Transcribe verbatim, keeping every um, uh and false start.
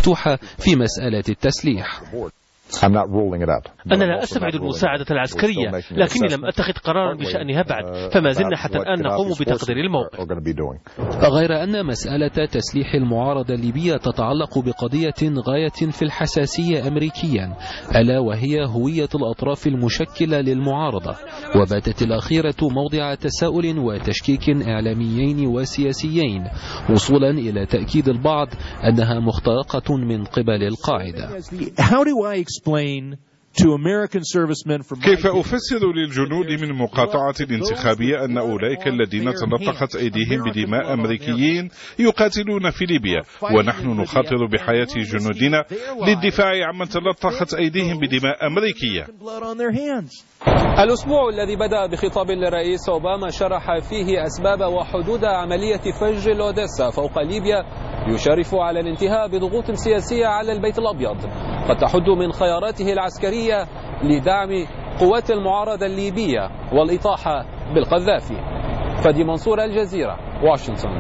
مفتوحة في مسألة التسليح. أنا لا أستبعد المساعدة العسكرية، لكني لم أتخذ قرارا بشأنها بعد، فما زلنا حتى الآن نقوم بتقدير الموقف. غير أن مسألة تسليح المعارضة الليبية تتعلق بقضية غاية في الحساسية أمريكيا، ألا وهي هوية الأطراف المشكلة للمعارضة، وباتت الأخيرة موضع تساؤل وتشكيك إعلاميين وسياسيين، وصولا إلى تأكيد البعض أنها مخترقة من قبل القاعدة. كيف أفسر للجنود من مقاطعة الانتخابية أن أولئك الذين تلطخت أيديهم بدماء أمريكيين يقاتلون في ليبيا، ونحن نخاطر بحياة جنودنا للدفاع عمن تلطخت أيديهم بدماء أمريكية؟ الأسبوع الذي بدأ بخطاب للرئيس أوباما شرح فيه أسباب وحدود عملية فج الأوديسا فوق ليبيا يشرف على الانتهاء بضغوط سياسية على البيت الأبيض قد تحد من خياراته العسكرية لدعم قوات المعارضة الليبية والإطاحة بالقذافي. فادي منصور، الجزيرة، واشنطن.